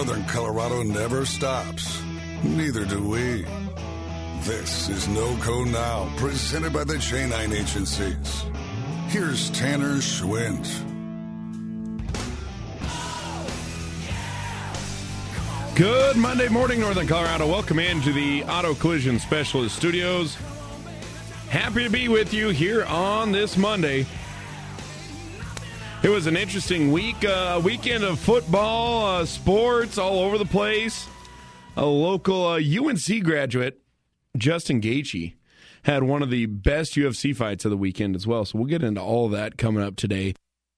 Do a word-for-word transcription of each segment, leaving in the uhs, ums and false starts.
Northern Colorado never stops. Neither do we. This is NoCo Now, presented by the J nine Agencies. Here's Tanner Schwint. Good Monday morning, Northern Colorado. Welcome into the Auto Collision Specialist Studios. Happy to be with you here on this Monday. It was an interesting week, a uh, weekend of football, uh, sports all over the place. A local uh, U N C graduate, Justin Gaethje, had one of the best U F C fights of the weekend as well. So we'll get into all of that coming up today.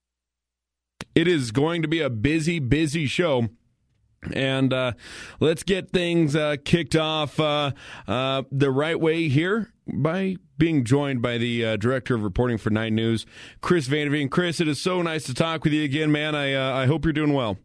It is going to be a busy, busy show. And uh, let's get things uh, kicked off uh, uh, the right way here by being joined by the uh, Director of Reporting for Nine News, Chris Vanderveen. Chris, it is so nice to talk with you again, man. I uh, I hope you're doing well.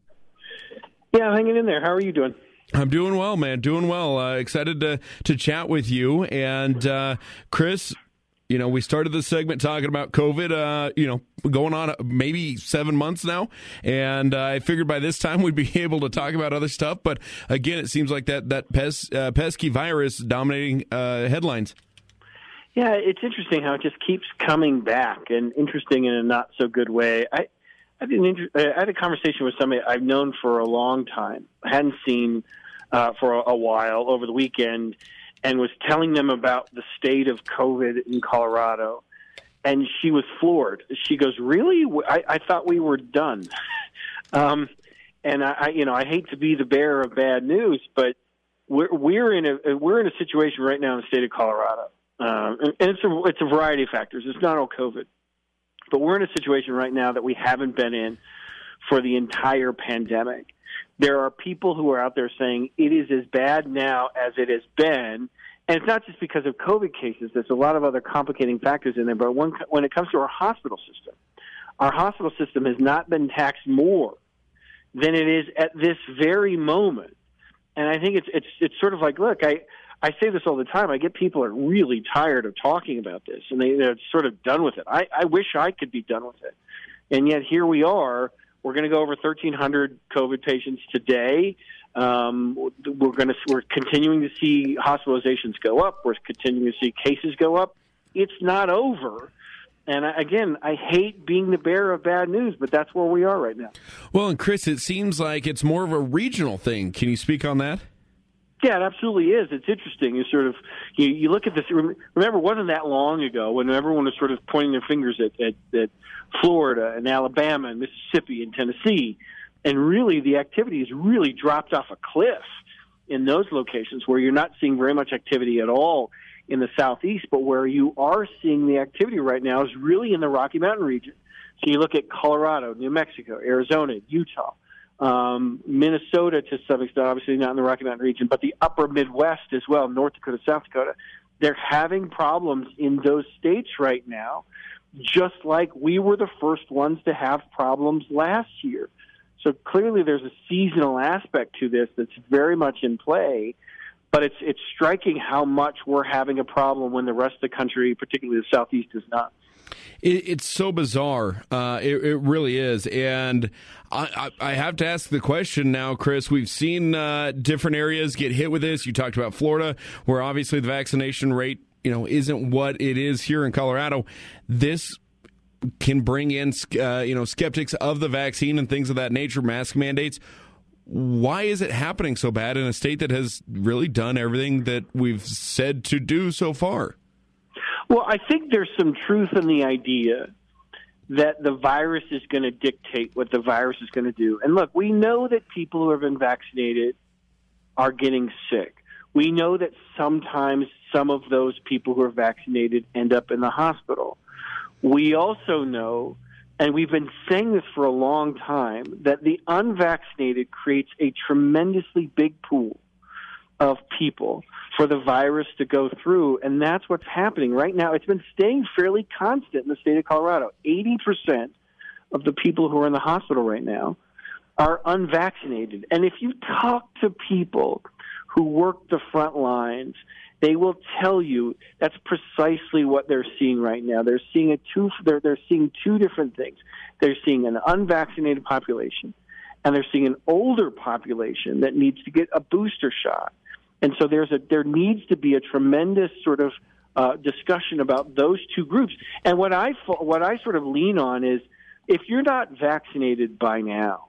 Yeah, hanging in there. How are you doing? I'm doing well, man. Doing well. Uh, excited to to chat with you. And uh, Chris, you know, we started this segment talking about COVID, uh, you know, going on maybe seven months now. And uh, I figured by this time we'd be able to talk about other stuff. But again, it seems like that, that pes, uh, pesky virus dominating uh, headlines. Yeah, it's interesting how it just keeps coming back, and interesting in a not so good way. I, I, had, an inter- I had a conversation with somebody I've known for a long time, I hadn't seen uh, for a, a while over the weekend, and was telling them about the state of COVID in Colorado. And she was floored. She goes, really? I, I thought we were done. um, and I, I, you know, I hate to be the bearer of bad news, but we're, we're in a, we're in a situation right now in the state of Colorado. Um, and, and it's a, it's a variety of factors. It's not all COVID, but we're in a situation right now that we haven't been in for the entire pandemic. There are people who are out there saying it is as bad now as it has been. And it's not just because of COVID cases. There's a lot of other complicating factors in there. But when, when it comes to our hospital system, our hospital system has not been taxed more than it is at this very moment. And I think it's it's it's sort of like, look, I, I say this all the time. I get people are really tired of talking about this, and they, they're sort of done with it. I, I wish I could be done with it. And yet here we are. We're going to go over thirteen hundred COVID patients today. Um, we're going to we're continuing to see hospitalizations go up. We're continuing to see cases go up. It's not over. And I, again, I hate being the bearer of bad news, but that's where we are right now. Well, and Chris, it seems like it's more of a regional thing. Can you speak on that? Yeah, it absolutely is. It's interesting. You sort of you, you look at this. Remember, it wasn't that long ago when everyone was sort of pointing their fingers at, at, at Florida and Alabama and Mississippi and Tennessee, and really the activity has really dropped off a cliff in those locations where you're not seeing very much activity at all in the southeast, but where you are seeing the activity right now is really in the Rocky Mountain region. So you look at Colorado, New Mexico, Arizona, Utah. Um, Minnesota to some extent, obviously not in the Rocky Mountain region, but the upper Midwest as well, North Dakota, South Dakota. They're having problems in those states right now, just like we were the first ones to have problems last year. So clearly there's a seasonal aspect to this that's very much in play, but it's it's striking how much we're having a problem when the rest of the country, particularly the Southeast, is not. It, it's so bizarre. Uh, it, it really is. And I, I, I have to ask the question now, Chris. We've seen uh, different areas get hit with this. You talked about Florida, where obviously the vaccination rate, you know, isn't what it is here in Colorado. This can bring in, uh, you know, skeptics of the vaccine and things of that nature, mask mandates. Why is it happening so bad in a state that has really done everything that we've said to do so far? Well, I think there's some truth in the idea that the virus is going to dictate what the virus is going to do. And look, we know that people who have been vaccinated are getting sick. We know that sometimes some of those people who are vaccinated end up in the hospital. We also know, and we've been saying this for a long time, that the unvaccinated creates a tremendously big pool of people for the virus to go through, and that's what's happening right now. It's been staying fairly constant in the state of Colorado. eighty percent of the people who are in the hospital right now are unvaccinated. And if you talk to people who work the front lines, they will tell you that's precisely what they're seeing right now. They're seeing a two. They're, they're seeing two different things. They're seeing an unvaccinated population, and they're seeing an older population that needs to get a booster shot. And so there's a there needs to be a tremendous sort of uh, discussion about those two groups. And what I what I sort of lean on is, if you're not vaccinated by now,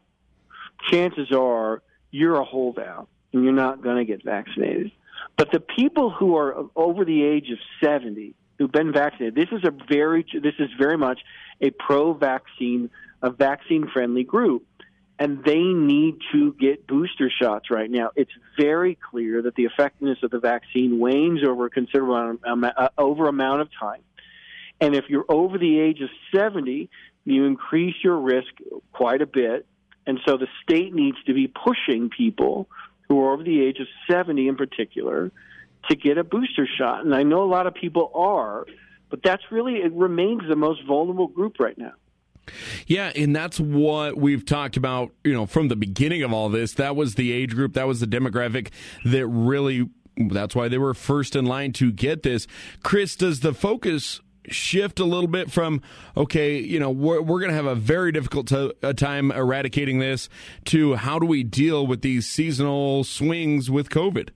chances are you're a holdout and you're not going to get vaccinated. But the people who are over the age of seventy who've been vaccinated, this is a very this is very much a pro-vaccine, a vaccine-friendly group, and they need to get booster shots right now. It's very clear that the effectiveness of the vaccine wanes over a considerable amount, uh, over amount of time. And if you're over the age of seventy, you increase your risk quite a bit. And so the state needs to be pushing people who are over the age of seventy in particular to get a booster shot. And I know a lot of people are, but that's really, it remains the most vulnerable group right now. Yeah, and that's what we've talked about, you know, from the beginning of all this. That was the age group, that was the demographic that really, that's why they were first in line to get this. Chris, does the focus shift a little bit from, okay, you know, we're, we're going to have a very difficult t- a time eradicating this, to how do we deal with these seasonal swings with COVID?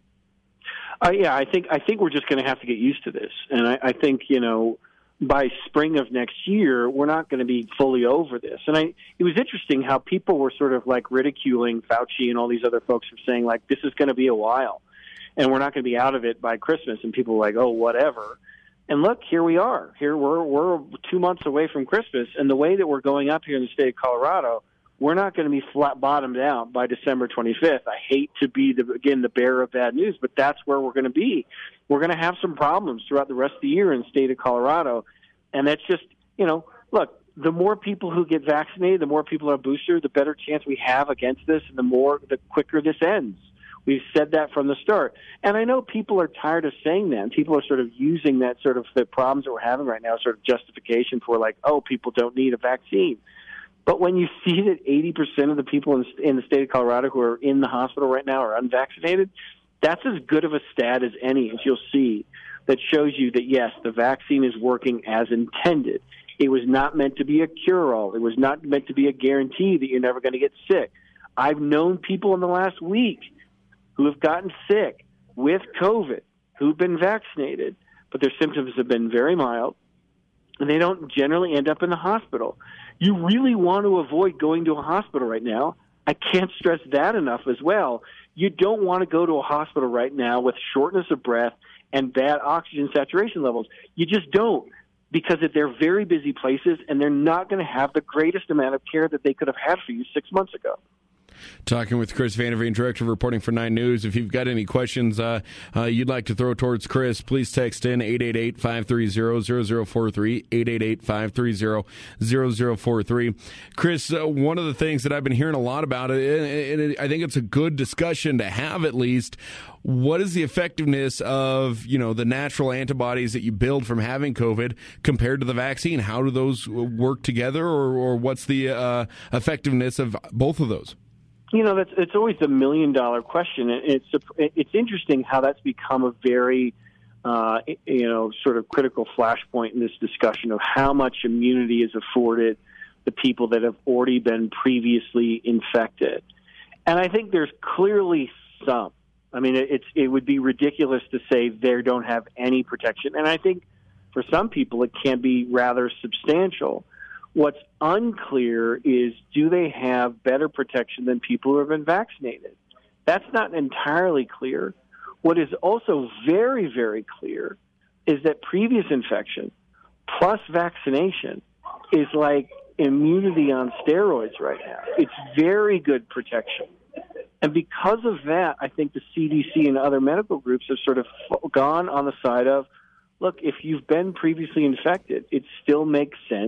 Uh, yeah, I think I think we're just going to have to get used to this. And I, I think, you know, by spring of next year, we're not going to be fully over this. And I, it was interesting how people were sort of like ridiculing Fauci and all these other folks for saying, like, this is going to be a while and we're not going to be out of it by Christmas. And people were like, oh, whatever. And look, here we are. Here we're we're two months away from Christmas, and the way that we're going up here in the state of Colorado, we're not going to be flat bottomed out by December twenty-fifth. I hate to be, the, again, the bearer of bad news, but that's where we're going to be. We're going to have some problems throughout the rest of the year in the state of Colorado, and that's just, you know, look, the more people who get vaccinated, the more people are boosted, the better chance we have against this, and the more, the quicker this ends. We've said that from the start. And I know people are tired of saying that. People are sort of using that sort of the problems that we're having right now sort of justification for, like, oh, people don't need a vaccine. But when you see that eighty percent of the people in, in the state of Colorado who are in the hospital right now are unvaccinated, that's as good of a stat as any, as you'll see, that shows you that, yes, the vaccine is working as intended. It was not meant to be a cure-all. It was not meant to be a guarantee that you're never going to get sick. I've known people in the last week who have gotten sick with COVID, who've been vaccinated, but their symptoms have been very mild, and they don't generally end up in the hospital. You really want to avoid going to a hospital right now. I can't stress that enough as well. You don't want to go to a hospital right now with shortness of breath and bad oxygen saturation levels. You just don't, because they're very busy places, and they're not going to have the greatest amount of care that they could have had for you six months ago. Talking with Chris Van Veen, Director of Reporting for nine News. If you've got any questions uh, uh, you'd like to throw towards Chris, please text in eight eight eight, five three zero, zero zero four three, eight eight eight, five three zero, zero zero four three. Chris, uh, one of the things that I've been hearing a lot about, and I think it's a good discussion to have at least, what is the effectiveness of, you know, the natural antibodies that you build from having COVID compared to the vaccine? How do those work together, or, or what's the uh, effectiveness of both of those? You know, that's it's always the million dollar question. It's it's interesting how that's become a very, uh, you know, sort of critical flashpoint in this discussion of how much immunity is afforded the people that have already been previously infected. And I think there's clearly some. I mean, it's it would be ridiculous to say they don't have any protection. And I think for some people it can be rather substantial. What's unclear is, do they have better protection than people who have been vaccinated? That's not entirely clear. What is also very, very clear is that previous infection plus vaccination is like immunity on steroids right now. It's very good protection. And because of that, I think the C D C and other medical groups have sort of gone on the side of, look, if you've been previously infected, it still makes sense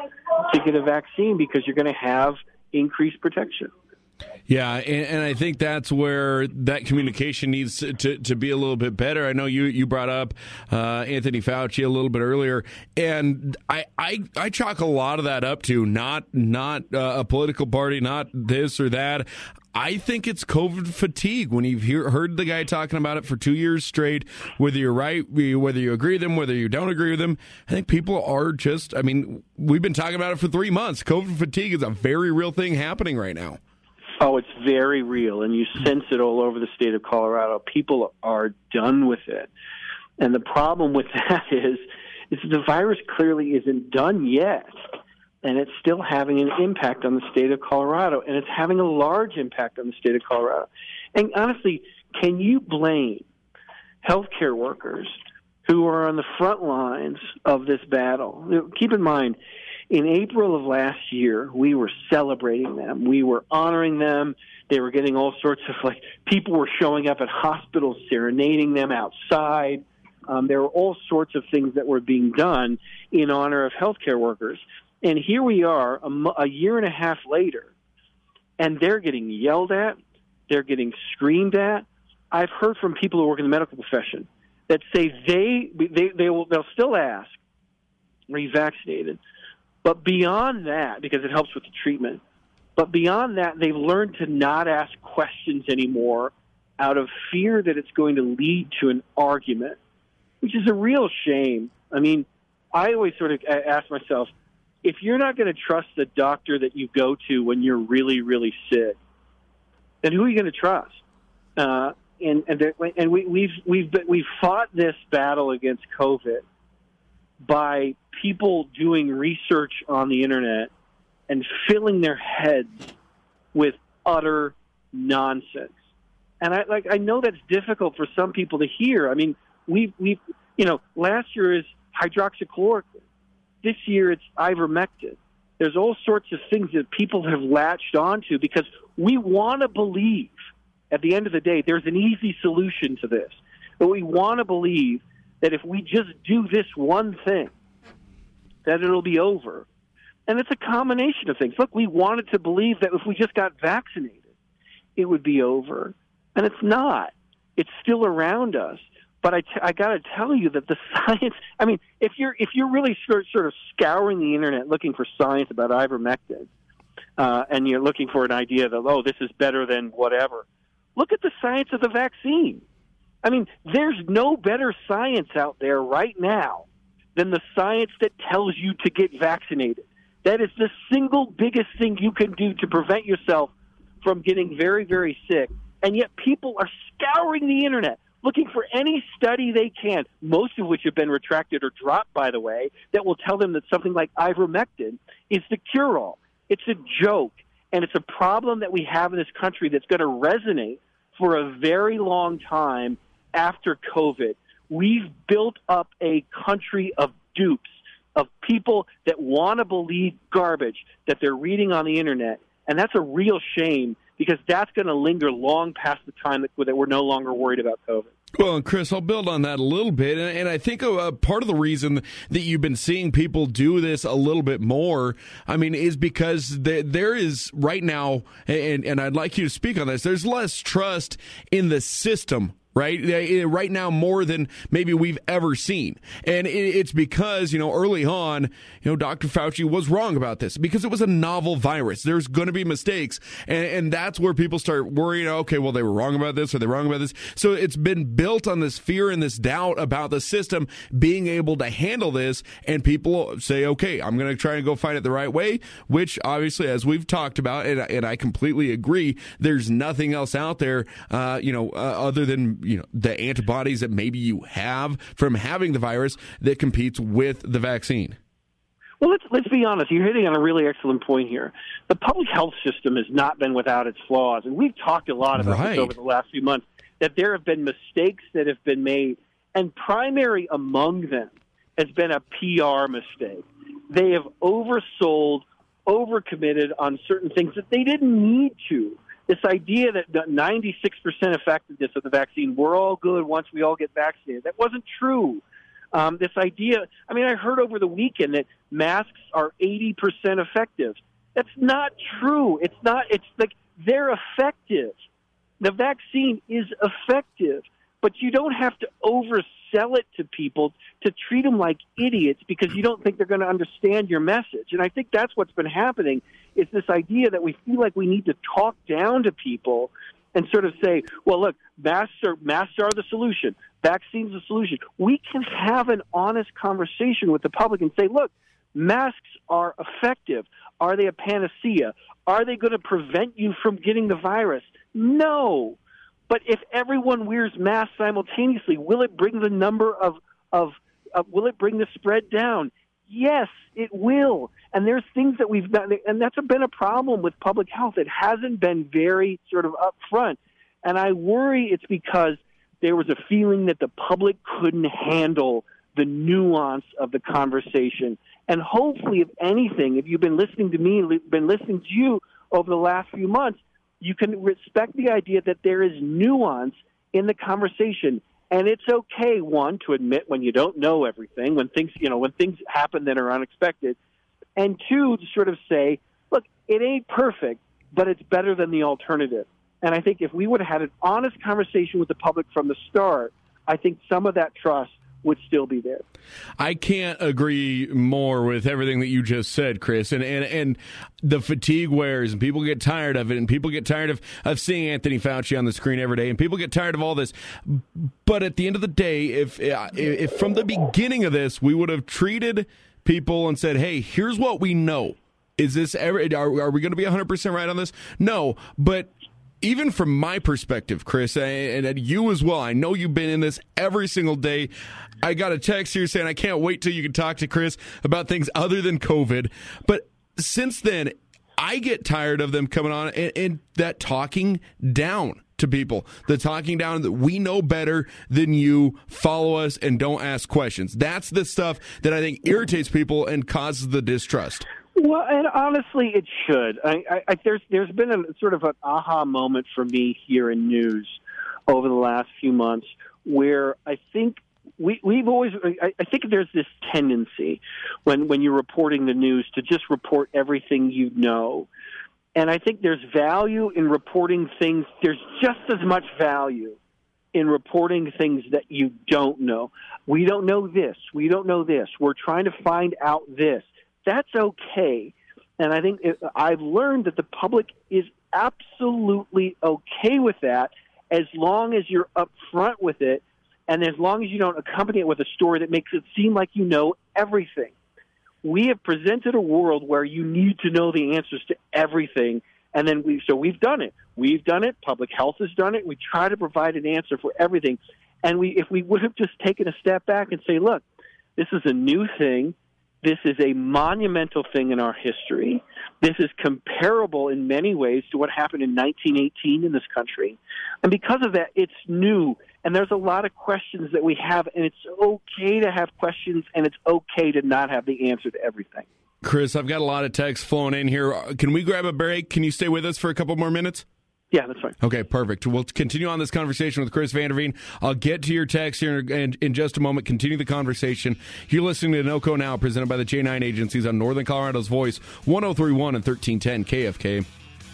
to get a vaccine because you're going to have increased protection. Yeah, and, and I think that's where that communication needs to, to, to be a little bit better. I know you, you brought up uh, Anthony Fauci a little bit earlier, and I, I, I chalk a lot of that up to not, not uh, a political party, not this or that. I think it's COVID fatigue. When you've hear, heard the guy talking about it for two years straight, whether you're right, whether you agree with him, whether you don't agree with him, I think people are just, I mean, we've been talking about it for three months. COVID fatigue is a very real thing happening right now. Oh, it's very real, and you sense it all over the state of Colorado. People are done with it. And the problem with that is, is the virus clearly isn't done yet, and it's still having an impact on the state of Colorado, and it's having a large impact on the state of Colorado. And honestly, can you blame healthcare workers who are on the front lines of this battle? Keep in mind, in April of last year, we were celebrating them. We were honoring them. They were getting all sorts of, like, people were showing up at hospitals, serenading them outside. Um, there were all sorts of things that were being done in honor of healthcare workers. And here we are a, a year and a half later, and they're getting yelled at. They're getting screamed at. I've heard from people who work in the medical profession that say they, they, they will, they'll still ask, are you vaccinated? But beyond that, because it helps with the treatment, but beyond that, they've learned to not ask questions anymore out of fear that it's going to lead to an argument, which is a real shame. I mean, I always sort of ask myself, if you're not going to trust the doctor that you go to when you're really, really sick, then who are you going to trust? Uh, and and, there, and we, we've we've we've fought this battle against COVID by people doing research on the internet and filling their heads with utter nonsense. And I like I know that's difficult for some people to hear. I mean, we we you know, last year is hydroxychloroquine. This year it's ivermectin. There's all sorts of things that people have latched onto because we want to believe at the end of the day there's an easy solution to this. But we want to believe that if we just do this one thing, that it'll be over. And it's a combination of things. Look, we wanted to believe that if we just got vaccinated, it would be over. And it's not. It's still around us. But I, t- I got to tell you that the science, I mean, if you're if you're really sort, sort of scouring the internet looking for science about ivermectin, uh, and you're looking for an idea that, oh, this is better than whatever, look at the science of the vaccine. I mean, there's no better science out there right now than the science that tells you to get vaccinated. That is the single biggest thing you can do to prevent yourself from getting very, very sick. And yet people are scouring the internet, looking for any study they can, most of which have been retracted or dropped, by the way, that will tell them that something like ivermectin is the cure-all. It's a joke, and it's a problem that we have in this country that's going to resonate for a very long time after COVID. We've built up a country of dupes, of people that want to believe garbage that they're reading on the internet, and that's a real shame because that's going to linger long past the time that, that we're no longer worried about COVID. Well, and Chris, I'll build on that a little bit, and, and I think a, a part of the reason that you've been seeing people do this a little bit more, I mean, is because there, there is right now, and, and I'd like you to speak on this, there's less trust in the system. Right, right now more than maybe we've ever seen, and it's because you know early on, you know Doctor Fauci was wrong about this because it was a novel virus. There's going to be mistakes, and, and that's where people start worrying. Okay, well they were wrong about this, or they wrong about this. So it's been built on this fear and this doubt about the system being able to handle this, and people say, okay, I'm going to try and go find it the right way. Which obviously, as we've talked about, and, and I completely agree, there's nothing else out there, uh, you know, uh, other than you know, the antibodies that maybe you have from having the virus that competes with the vaccine. Well, let's let's be honest. You're hitting on a really excellent point here. The public health system has not been without its flaws, and we've talked a lot about right. this over the last few months, that there have been mistakes that have been made, and primary among them has been a P R mistake. They have oversold, overcommitted on certain things that they didn't need to. This idea that ninety-six percent effectiveness of the vaccine, we're all good once we all get vaccinated. That wasn't true. Um, this idea, I mean, I heard over the weekend that masks are eighty percent effective. That's not true. It's not, it's like they're effective. The vaccine is effective, but you don't have to oversell it to people to treat them like idiots because you don't think they're going to understand your message. And I think that's what's been happening is this idea that we feel like we need to talk down to people and sort of say, well, look, masks are, masks are the solution. Vaccines are the solution. We can have an honest conversation with the public and say, look, Masks are effective. Are they a panacea? Are they going to prevent you from getting the virus? No. But if everyone wears masks simultaneously, will it bring the number of, of, of will it bring the spread down? Yes, it will. And there's things that we've done, and that's been a problem with public health. It hasn't been very sort of upfront. And I worry it's because there was a feeling that the public couldn't handle the nuance of the conversation. And hopefully, if anything, if you've been listening to me, been listening to you over the last few months, you can respect the idea that there is nuance in the conversation. And it's okay, one, to admit when you don't know everything, when things, you know, when things happen that are unexpected. And two, to sort of say, look, it ain't perfect, but it's better than the alternative. And I think if we would have had an honest conversation with the public from the start, I think some of that trust would still be there. I can't agree more with everything that you just said, Chris. And and, and the fatigue wears, and people get tired of it, and people get tired of, of seeing Anthony Fauci on the screen every day, and people get tired of all this. But at the end of the day, if if from the beginning of this, we would have treated people and said, hey, here's what we know. Is this ever, are, are we going to be one hundred percent right on this? No, but even from my perspective, Chris, and you as well, I know you've been in this every single day. I got a text here saying I can't wait till you can talk to Chris about things other than COVID. But since then, I get tired of them coming on and, and that talking down to people, the talking down that we know better than you, follow us, and don't ask questions. That's the stuff that I think irritates people and causes the distrust. Well, and honestly, it should. I, I, I, there's there's been a sort of an aha moment for me here in news over the last few months where I think we, we've always I, I think there's this tendency when, when you're reporting the news to just report everything you know. And I think there's value in reporting things. There's just as much value in reporting things that you don't know. We don't know this. We don't know this. We're trying to find out this. That's okay. And I think it, I've learned that the public is absolutely okay with that as long as you're upfront with it and as long as you don't accompany it with a story that makes it seem like you know everything. We have presented a world where you need to know the answers to everything, and then we so we've done it. We've done it. Public health has done it. We try to provide an answer for everything. And we if we would have just taken a step back and say, look, this is a new thing. This is a monumental thing in our history. This is comparable in many ways to what happened in nineteen eighteen in this country. And because of that, it's new. And there's a lot of questions that we have, and it's okay to have questions, and it's okay to not have the answer to everything. Chris, I've got a lot of texts flowing in here. Can we grab a break? Can you stay with us for a couple more minutes? Yeah, that's fine. Okay, perfect. We'll continue on this conversation with Chris Vanderveen. I'll get to your text here in, in just a moment. Continue the conversation. You're listening to NoCo Now, presented by the J nine Agencies on Northern Colorado's Voice, one oh three point one and thirteen ten K F K.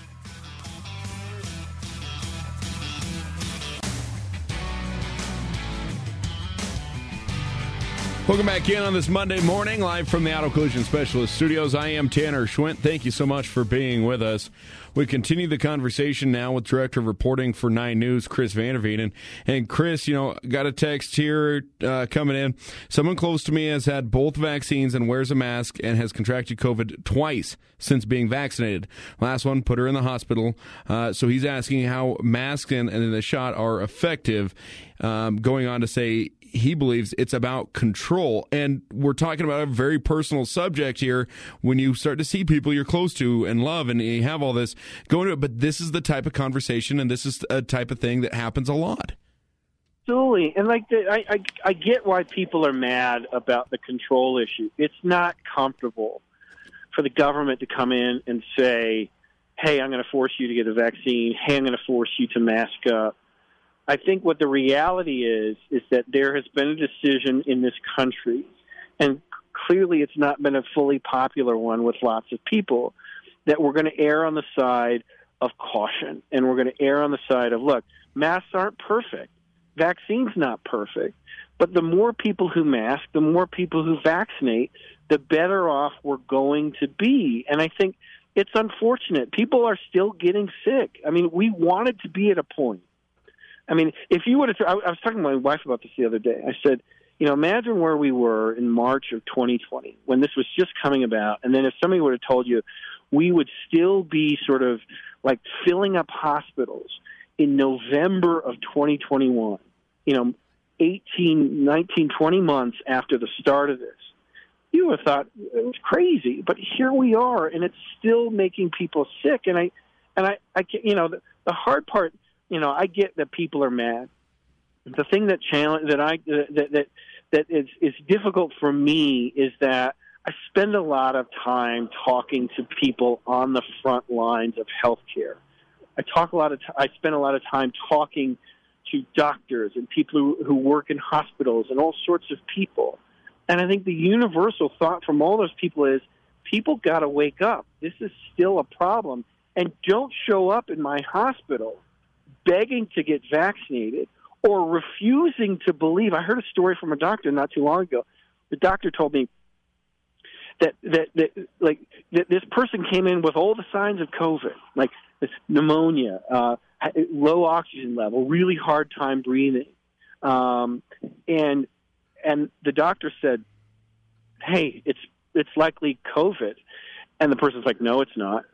Welcome back in on this Monday morning, live from the Auto Collision Specialist Studios. I am Tanner Schwint. Thank you so much for being with us. We continue the conversation now with Director of Reporting for Nine News, Chris Vanderveen. And, and Chris, you know, got a text here uh, coming in. Someone close to me has had both vaccines and wears a mask and has contracted COVID twice since being vaccinated. Last one put her in the hospital. Uh, so he's asking how masks and, and the shot are effective, um, going on to say he believes it's about control. And we're talking about a very personal subject here when you start to see people you're close to and love and you have all this going to it. But this is the type of conversation and this is a type of thing that happens a lot. Absolutely. And like the, I, I, I get why people are mad about the control issue. It's not comfortable for the government to come in and say, hey, I'm going to force you to get a vaccine. Hey, I'm going to force you to mask up. I think what the reality is, is that there has been a decision in this country, and clearly it's not been a fully popular one with lots of people, that we're going to err on the side of caution, and we're going to err on the side of, look, masks aren't perfect. Vaccines not perfect. But the more people who mask, the more people who vaccinate, the better off we're going to be. And I think it's unfortunate. People are still getting sick. I mean, we wanted to be at a point. I mean, if you would have, I was talking to my wife about this the other day. I said, You know, imagine where we were in March of twenty twenty when this was just coming about. And then if somebody would have told you we would still be sort of like filling up hospitals in November of twenty twenty-one, you know, eighteen, nineteen, twenty months after the start of this, you would have thought it was crazy. But here we are, and it's still making people sick. And I, and I, I you know, the, the hard part, you know, I get that people are mad. The thing that challenge that I that that that is is difficult for me is that I spend a lot of time talking to people on the front lines of healthcare. I talk a lot of t- I spend a lot of time talking to doctors and people who, who work in hospitals and all sorts of people. And I think the universal thought from all those people is people got to wake up. This is still a problem, and don't show up in my hospital begging to get vaccinated or refusing to believe. I heard a story from a doctor not too long ago. The doctor told me that that, that like that this person came in with all the signs of COVID, like this pneumonia, uh, low oxygen level, really hard time breathing, um, and and the doctor said, "Hey, it's it's likely COVID," and the person's like, "No, it's not."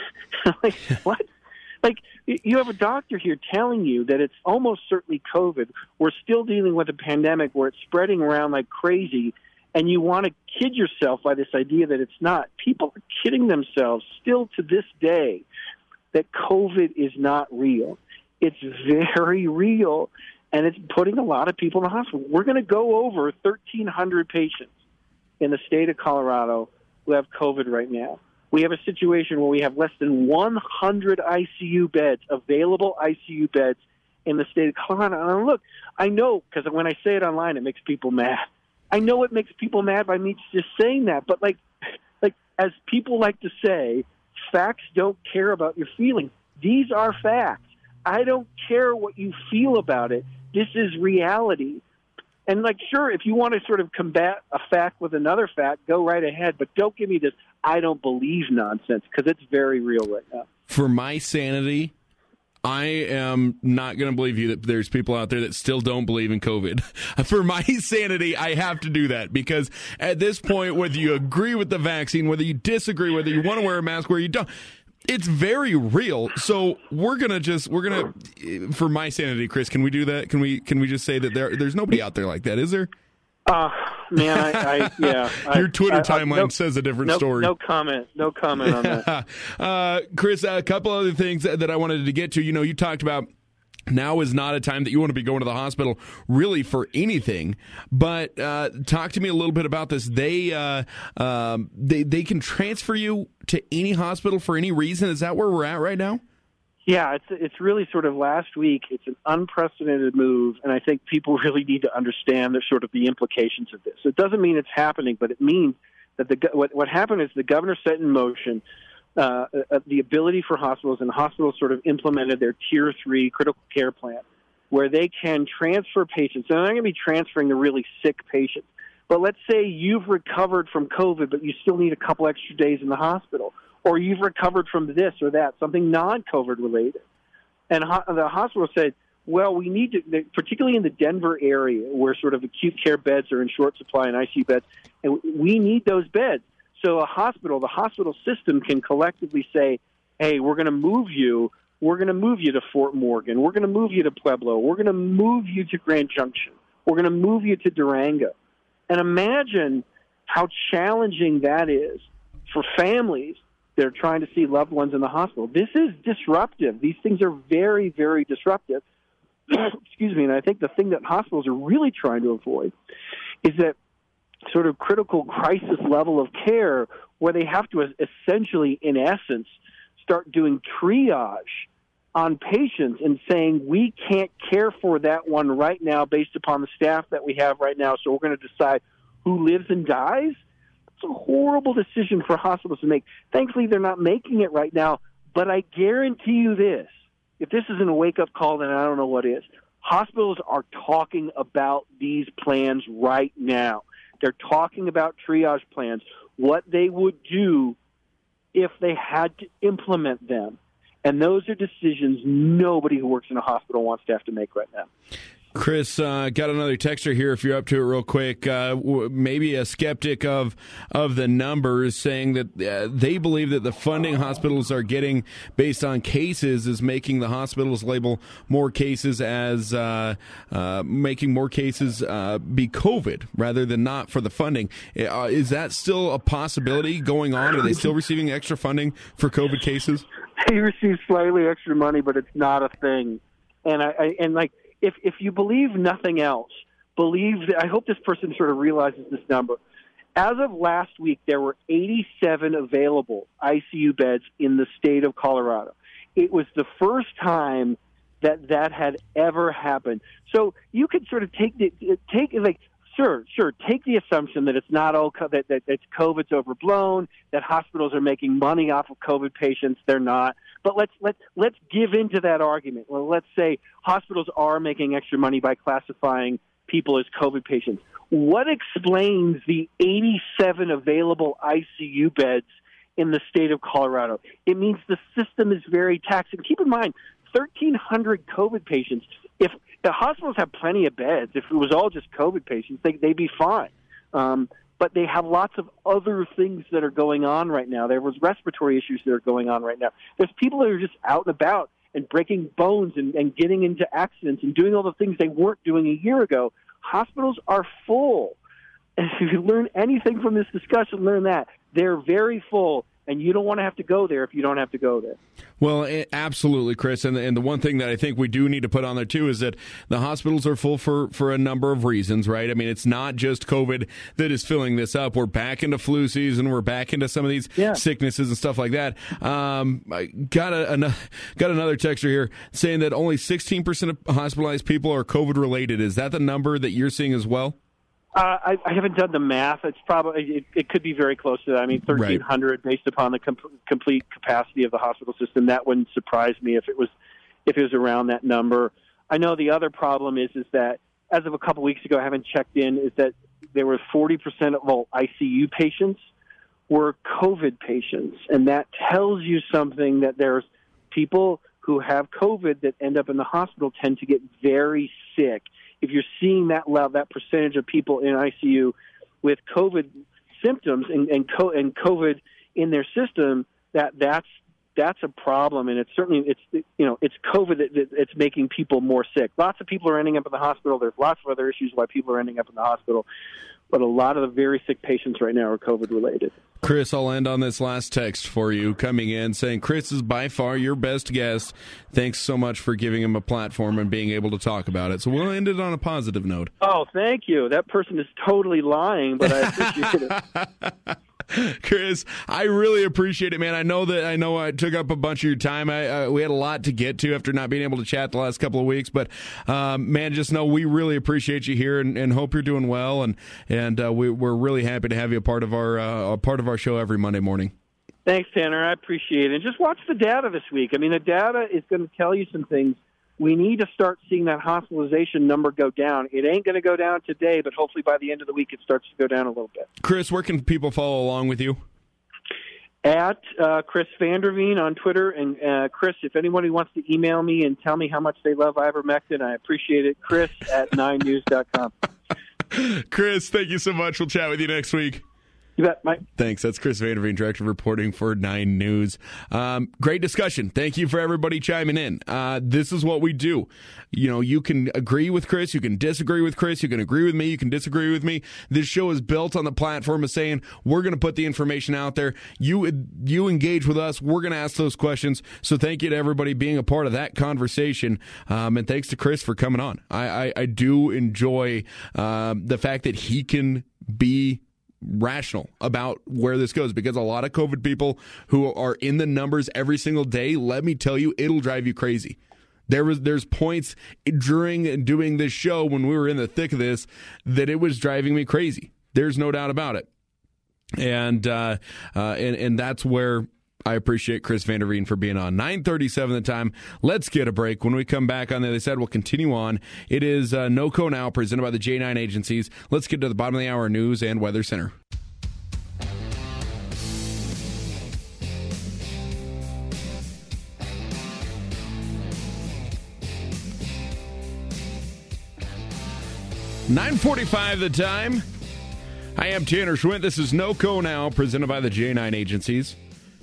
Like, what? Like, you have a doctor here telling you that it's almost certainly COVID. We're still dealing with a pandemic where it's spreading around like crazy, and you want to kid yourself by this idea that it's not. People are kidding themselves still to this day that COVID is not real. It's very real, and it's putting a lot of people in the hospital. We're going to go over thirteen hundred patients in the state of Colorado who have COVID right now. We have a situation where we have less than one hundred I C U beds, available I C U beds in the state of Colorado. And look, I know, because when I say it online, it makes people mad. I know it makes people mad by me just saying that, but like, like as people like to say, facts don't care about your feelings. These are facts. I don't care what you feel about it. This is reality. And, like, sure, if you want to sort of combat a fact with another fact, go right ahead. But don't give me this I don't believe nonsense, because it's very real right now. For my sanity, I am not going to believe you that there's people out there that still don't believe in COVID. For my sanity, I have to do that, because at this point, whether you agree with the vaccine, whether you disagree, whether you want to wear a mask, where you don't, it's very real. So we're gonna just we're gonna for my sanity, Chris. Can we do that? Can we can we just say that there there's nobody out there like that? Is there? Uh, man, I, I yeah. Your Twitter I, I, timeline no, says a different no, story. No comment. No comment on that. uh, Chris, a couple other things that, that I wanted to get to. You know, you talked about now is not a time that you want to be going to the hospital really for anything. But uh, talk to me a little bit about this. They uh, um, they they can transfer you to any hospital for any reason. Is that where we're at right now? Yeah, it's it's really sort of last week. It's an unprecedented move, and I think people really need to understand the sort of the implications of this. It doesn't mean it's happening, but it means that the what what happened is the governor set in motion uh, uh, the ability for hospitals, and hospitals sort of implemented their Tier three critical care plan, where they can transfer patients. And they're not going to be transferring the really sick patients, but let's say you've recovered from COVID, but you still need a couple extra days in the hospital. Or you've recovered from this or that, something non-COVID related. And ho- the hospital said, well, we need to, particularly in the Denver area where sort of acute care beds are in short supply and I C U beds, and we need those beds. So a hospital, the hospital system can collectively say, hey, we're going to move you. We're going to move you to Fort Morgan. We're going to move you to Pueblo. We're going to move you to Grand Junction. We're going to move you to Durango. And imagine how challenging that is for families. They're trying to see loved ones in the hospital. This is disruptive. These things are very, very disruptive. Excuse me. And I think the thing that hospitals are really trying to avoid is that sort of critical crisis level of care where they have to essentially, in essence, start doing triage on patients and saying, we can't care for that one right now based upon the staff that we have right now, so we're going to decide who lives and dies. It's a horrible decision for hospitals to make. Thankfully, they're not making it right now, but I guarantee you this. If this isn't a wake-up call, then I don't know what is. Hospitals are talking about these plans right now. They're talking about triage plans, what they would do if they had to implement them. And those are decisions nobody who works in a hospital wants to have to make right now. Chris, uh, got another texter here if you're up to it real quick. Uh, w- maybe a skeptic of of the numbers saying that uh, they believe that the funding hospitals are getting based on cases is making the hospitals label more cases as uh, uh, making more cases uh, be COVID rather than not for the funding. Uh, is that still a possibility going on? Are they still receiving extra funding for COVID cases? They receive slightly extra money, but it's not a thing. And I, I and like, If if you believe nothing else, believe that, I hope this person sort of realizes this number. As of last week, there were eighty-seven available I C U beds in the state of Colorado. It was the first time that that had ever happened. So you could sort of take the take like sure sure take the assumption that it's not all that that, that COVID's overblown, that hospitals are making money off of COVID patients. They're not. But let's let's let's give into that argument. Well, let's say hospitals are making extra money by classifying people as COVID patients. What explains the eighty-seven available I C U beds in the state of Colorado? It means the system is very taxing. Keep in mind, thirteen hundred COVID patients. If the hospitals have plenty of beds, if it was all just COVID patients, they, they'd be fine. Um, But they have lots of other things that are going on right now. There was respiratory issues that are going on right now. There's people that are just out and about and breaking bones and, and getting into accidents and doing all the things they weren't doing a year ago. Hospitals are full. And if you learn anything from this discussion, learn that. They're very full, and you don't want to have to go there if you don't have to go there. Well, it, absolutely, Chris. And the, and the one thing that I think we do need to put on there, too, is that the hospitals are full for, for a number of reasons, right? I mean, it's not just COVID that is filling this up. We're back into flu season. We're back into some of these yeah. sicknesses and stuff like that. Um, I got, a, an, got another texter here saying that only sixteen percent of hospitalized people are COVID-related. Is that the number that you're seeing as well? Uh, I, I haven't done the math. It's probably it, it could be very close to that. I mean, thirteen hundred right. based upon the com- complete capacity of the hospital system. That wouldn't surprise me if it was if it was around that number. I know the other problem is is that as of a couple weeks ago, I haven't checked in. Is that there were forty percent of all I C U patients were COVID patients, and that tells you something that there's people who have COVID that end up in the hospital tend to get very sick. If you're seeing that level, that percentage of people in I C U with COVID symptoms and and, co- and COVID in their system, that that's that's a problem, and it's certainly it's you know it's COVID that, that it's making people more sick. Lots of people are ending up in the hospital. There's lots of other issues why people are ending up in the hospital, but a lot of the very sick patients right now are COVID related. Chris, I'll end on this last text for you coming in saying, Chris is by far your best guest. Thanks so much for giving him a platform and being able to talk about it. So we'll end it on a positive note. Oh, thank you. That person is totally lying, but I appreciate it. Chris, I really appreciate it, man. I know that I know I took up a bunch of your time. I, uh, we had a lot to get to after not being able to chat the last couple of weeks, but um, man, just know we really appreciate you here and, and hope you're doing well. And and uh, we, we're really happy to have you a part of our uh, a part of our show every Monday morning. Thanks, Tanner. I appreciate it. And just watch the data this week. I mean, the data is going to tell you some things. We need to start seeing that hospitalization number go down. It ain't going to go down today, but hopefully by the end of the week it starts to go down a little bit. Chris, where can people follow along with you? At uh, Chris Vanderveen on Twitter. And uh, Chris, if anybody wants to email me and tell me how much they love ivermectin, I appreciate it. Chris at nine news dot com. Chris, thank you so much. We'll chat with you next week. You bet, Mike. Thanks. That's Chris Vanderveen, Director of Reporting for Nine News. Um, great discussion. Thank you for everybody chiming in. Uh, this is what we do. You know, you can agree with Chris. You can disagree with Chris. You can agree with me. You can disagree with me. This show is built on the platform of saying we're going to put the information out there. You you engage with us. We're going to ask those questions. So thank you to everybody being a part of that conversation. Um, and thanks to Chris for coming on. I, I, I do enjoy uh, the fact that he can be rational about where this goes, because a lot of COVID people who are in the numbers every single day, let me tell you, it'll drive you crazy. There was there's points during doing this show when we were in the thick of this that it was driving me crazy. There's no doubt about it. And uh, uh, and and that's where I appreciate Chris Vanderveen for being on. nine thirty-seven the time. Let's get a break. When we come back on the other side, we'll continue on. It is uh, NOCO Now, presented by the J nine Agencies. Let's get to the bottom of the hour news and weather center. nine forty-five the time. I am Tanner Schwint. This is NoCo Now, presented by the J nine Agencies.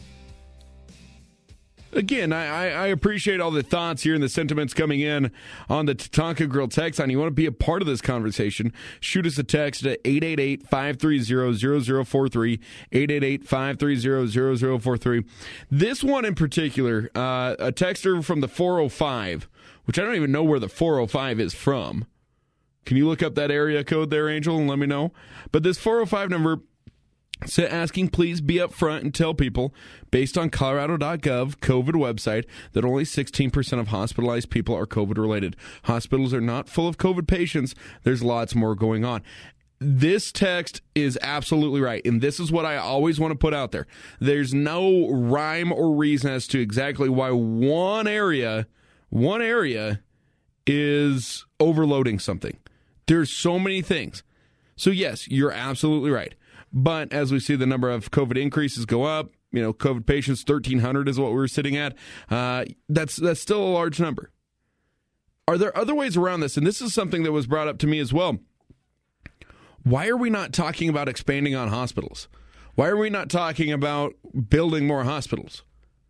Again, I, I appreciate all the thoughts here and the sentiments coming in on the Tatanka Grill text line. You want to be a part of this conversation, shoot us a text at eight eight eight, five three zero, zero zero four three, eight eight eight, five three zero, zero zero four three. This one in particular, uh, a texter from the four oh five, which I don't even know where the four oh five is from. Can you look up that area code there, Angel, and let me know? But this four oh five number, so asking, please be up front and tell people, based on Colorado dot gov COVID website, that only sixteen percent of hospitalized people are COVID-related. Hospitals are not full of COVID patients. There's lots more going on. This text is absolutely right, and this is what I always want to put out there. There's no rhyme or reason as to exactly why one area, one area is overloading something. There's so many things. So, yes, you're absolutely right. But as we see the number of COVID increases go up, you know, COVID patients, thirteen hundred is what we're sitting at. Uh, that's that's still a large number. Are there other ways around this? And this is something that was brought up to me as well. Why are we not talking about expanding on hospitals? Why are we not talking about building more hospitals?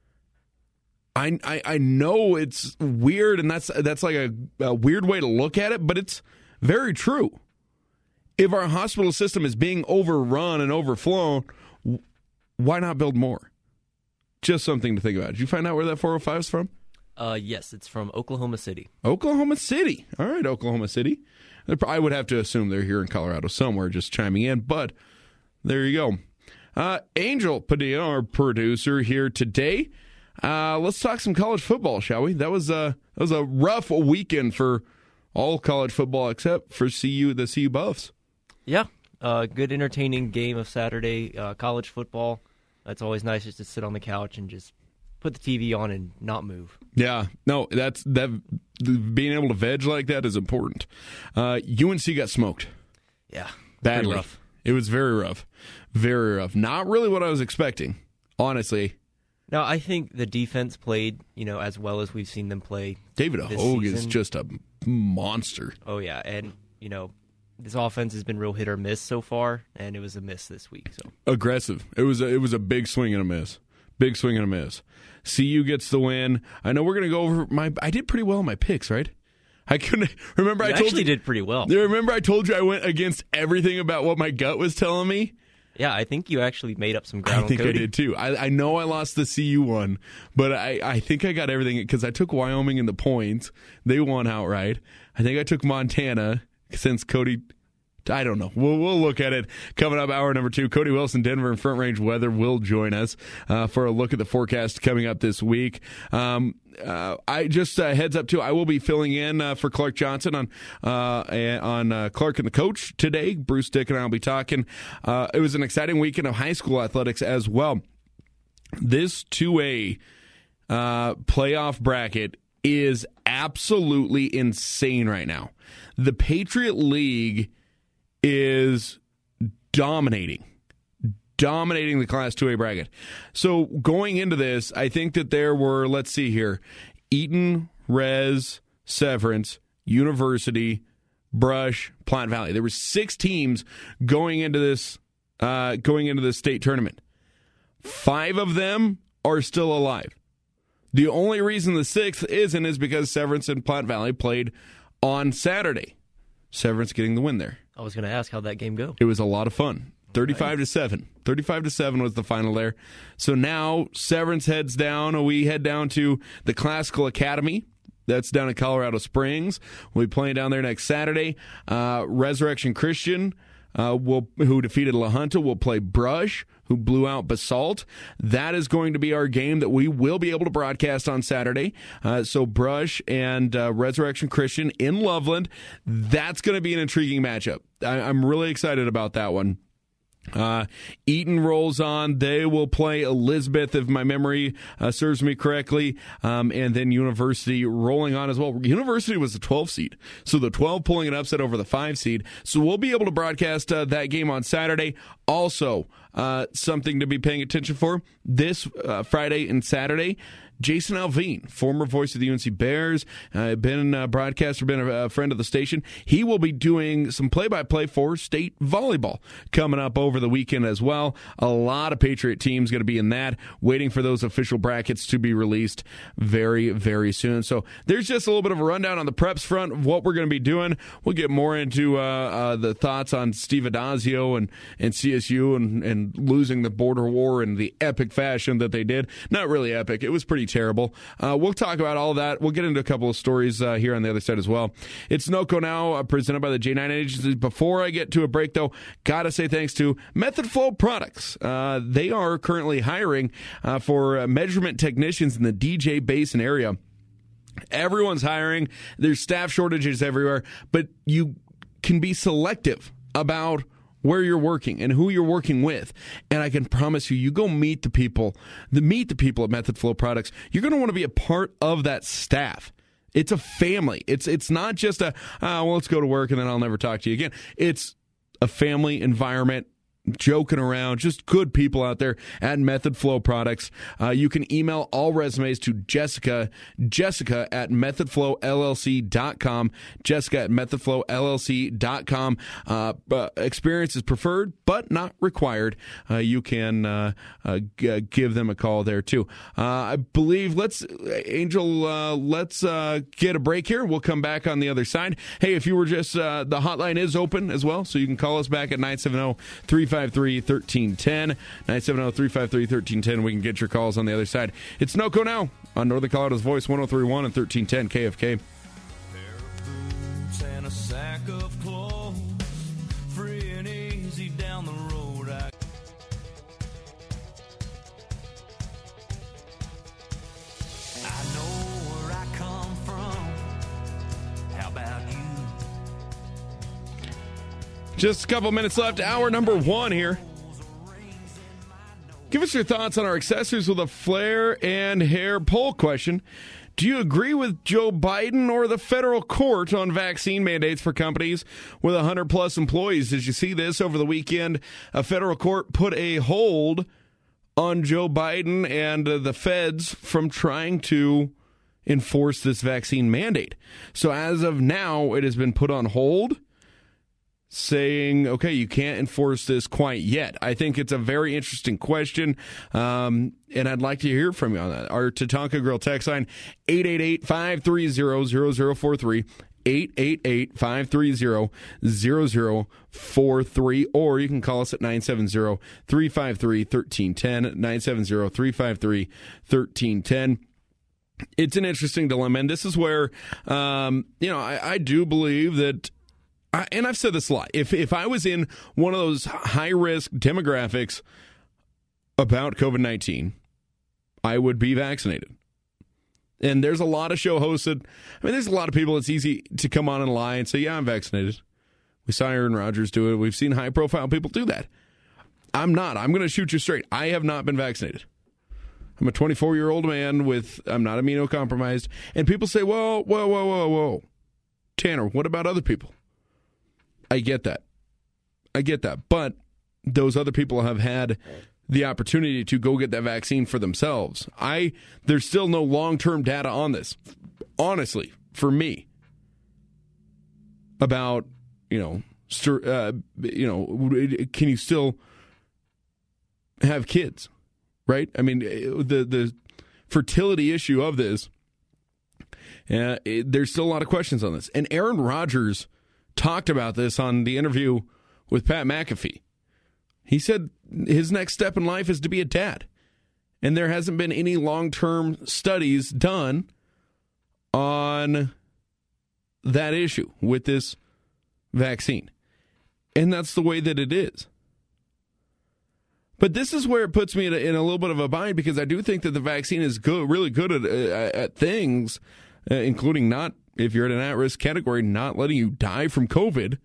I I, I know it's weird, and that's that's like a, a weird way to look at it, but it's very true. If our hospital system is being overrun and overflown, why not build more? Just something to think about. Did you find out where that four oh five is from? Uh, yes, it's from Oklahoma City. Oklahoma City. All right, Oklahoma City. I would have to assume they're here in Colorado somewhere just chiming in, but there you go. Uh, Angel Padilla, our producer here today. Uh, let's talk some college football, shall we? That was, uh, that was a rough weekend for all college football except for C U, the C U Buffs. Yeah, uh, good entertaining game of Saturday uh, college football. It's always nice just to sit on the couch and just put the T V on and not move. Yeah, no, that's that. Being able to veg like that is important. Uh, U N C got smoked. Yeah, badly. Rough. It was very rough, very rough. Not really what I was expecting, honestly. No, I think the defense played, you know, as well as we've seen them play. David Hogue is just a monster. Oh yeah, and you know, this offense has been real hit or miss so far, and it was a miss this week. So aggressive. It was a, it was a big swing and a miss. Big swing and a miss. C U gets the win. I know we're going to go over my. I did pretty well in my picks, right? I couldn't remember. You I told actually you, did pretty well. Remember, I told you I went against everything about what my gut was telling me. Yeah, I think you actually made up some ground. I think on Cody. I did too. I, I know I lost the C U one, but I, I think I got everything because I took Wyoming in the points. They won outright. I think I took Montana since Cody. I don't know. We'll, we'll look at it coming up. Hour number two. Cody Wilson, Denver and Front Range Weather will join us uh, for a look at the forecast coming up this week. Um, uh, I just uh, heads up too. I will be filling in uh, for Clark Johnson on uh, on uh, Clark and the Coach today. Bruce Dick and I will be talking. Uh, it was an exciting weekend of high school athletics as well. This two A uh, playoff bracket is absolutely insane right now. The Patriot League is dominating, dominating the Class two A bracket. So going into this, I think that there were, let's see here, Eaton, Res, Severance, University, Brush, Platte Valley. There were six teams going into this, uh, going into this state tournament. Five of them are still alive. The only reason the sixth isn't is because Severance and Platte Valley played on Saturday. Severance getting the win there. I was going to ask how'd that game go. It was a lot of fun. thirty-five to seven. thirty-five to seven was the final there. So now Severance heads down. We head down to the Classical Academy. That's down in Colorado Springs. We'll be playing down there next Saturday. Uh, Resurrection Christian, uh, will, who defeated La Junta, will play Brush, who blew out Basalt. That is going to be our game that we will be able to broadcast on Saturday. Uh, so Brush and uh, Resurrection Christian in Loveland. That's going to be an intriguing matchup. I, I'm really excited about that one. Uh, Eaton rolls on. They will play Elizabeth, if my memory uh, serves me correctly, um, and then University rolling on as well. University was the twelve seed, so the twelve pulling an upset over the five seed. So we'll be able to broadcast uh, that game on Saturday. Also, uh, something to be paying attention for this uh, Friday and Saturday. Jason Alvin, former voice of the U N C Bears, uh, been a broadcaster, been a, a friend of the station. He will be doing some play-by-play for state volleyball coming up over the weekend as well. A lot of Patriot teams going to be in that, waiting for those official brackets to be released very, very soon. So there's just a little bit of a rundown on the preps front of what we're going to be doing. We'll get more into uh, uh, the thoughts on Steve Adazio and, and C S U and, and losing the border war in the epic fashion that they did. Not really epic. It was pretty terrible. Uh, we'll talk about all that. We'll get into a couple of stories uh, here on the other side as well. It's NoCo Now, uh, presented by the J nine Agency. Before I get to a break, though, got to say thanks to Method Flow Products. Uh, they are currently hiring uh, for uh, measurement technicians in the D J Basin area. Everyone's hiring. There's staff shortages everywhere, but you can be selective about where you're working and who you're working with. And I can promise you, you go meet the people, the meet the people at Method Flow Products, you're going to want to be a part of that staff. It's a family. It's it's not just a, oh, well, let's go to work and then I'll never talk to you again. It's a family environment, joking around, just good people out there at Method Flow Products. Uh, you can email all resumes to Jessica, Jessica at method flow l l c dot com, Jessica at method flow l l c dot com. Uh, uh, experience is preferred, but not required. Uh, you can uh, uh, g- give them a call there, too. Uh, I believe, let's, Angel, uh, let's uh, get a break here. We'll come back on the other side. Hey, if you were just, uh, the hotline is open as well, so you can call us back at nine seven zero, three five three, one three one zero, nine seven zero, three five three, one three one zero. We can get your calls on the other side. It's NoCo Now on Northern Colorado's Voice, one oh three point one and thirteen ten K F K. Pair of boots and a sack of clothes, free and easy down the road. I, I know where I come from. How about you? Just a couple minutes left. Hour number one here. Give us your thoughts on our accessories with a flare and hair poll question. Do you agree with Joe Biden or the federal court on vaccine mandates for companies with one hundred plus employees? Did you see this over the weekend? A federal court put a hold on Joe Biden and uh, the feds from trying to enforce this vaccine mandate. So as of now, it has been put on hold, saying, okay, you can't enforce this quite yet. I think it's a very interesting question, um, and I'd like to hear from you on that. Our Tatanka Grill text line, eight eight eight, five three zero, zero zero four three, eight eight eight, five three zero, zero zero four three, or you can call us at nine seven zero, three five three, one three one zero, nine seven zero, three five three, one three one zero. It's an interesting dilemma, and this is where, um, you know, I, I do believe that, I, and I've said this a lot, if if I was in one of those high-risk demographics about COVID nineteen, I would be vaccinated. And there's a lot of show hosts that, I mean, there's a lot of people, it's easy to come on and lie and say, yeah, I'm vaccinated. We saw Aaron Rodgers do it. We've seen high-profile people do that. I'm not. I'm going to shoot you straight. I have not been vaccinated. I'm a twenty-four-year-old man with, I'm not immunocompromised. And people say, whoa, whoa, whoa, whoa, whoa. Tanner, what about other people? I get that. I get that. But those other people have had the opportunity to go get that vaccine for themselves. I there's still no long-term data on this, honestly, for me, about, you know, st- uh, you know, can you still have kids, right? I mean, the the fertility issue of this, uh, it, there's still a lot of questions on this. And Aaron Rodgers talked about this on the interview with Pat McAfee. He said his next step in life is to be a dad. And there hasn't been any long-term studies done on that issue with this vaccine. And that's the way that it is. But this is where it puts me in a, in a little bit of a bind, because I do think that the vaccine is good, really good at, at, at things, uh, including not, if you're in an at-risk category, not letting you die from COVID.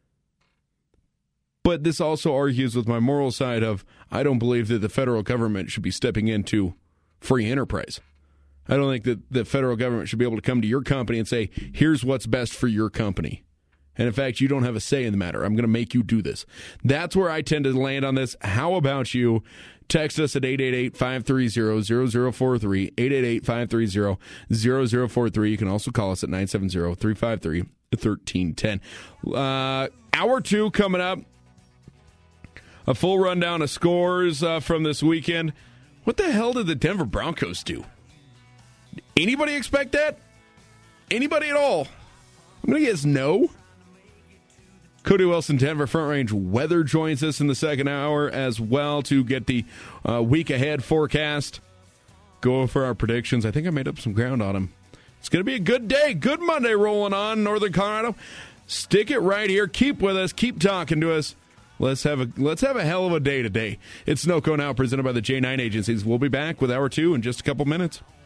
But this also argues with my moral side of, I don't believe that the federal government should be stepping into free enterprise. I don't think that the federal government should be able to come to your company and say, here's what's best for your company. And in fact, you don't have a say in the matter. I'm going to make you do this. That's where I tend to land on this. How about you? Text us at eight eight eight, five three zero, zero zero four three, eight eight eight, five three zero, zero zero four three. You can also call us at nine seven zero, three five three, one three one zero. Uh, hour two coming up. A full rundown of scores uh, from this weekend. What the hell did the Denver Broncos do? Anybody expect that? Anybody at all? I'm going to guess no. Cody Wilson, Denver Front Range Weather joins us in the second hour as well to get the uh, week ahead forecast. Go over our predictions. I think I made up some ground on them. It's going to be a good day. Good Monday rolling on Northern Colorado. Stick it right here. Keep with us. Keep talking to us. Let's have a let's have a hell of a day today. It's Snowco Now, presented by the J nine Agencies. We'll be back with hour two in just a couple minutes.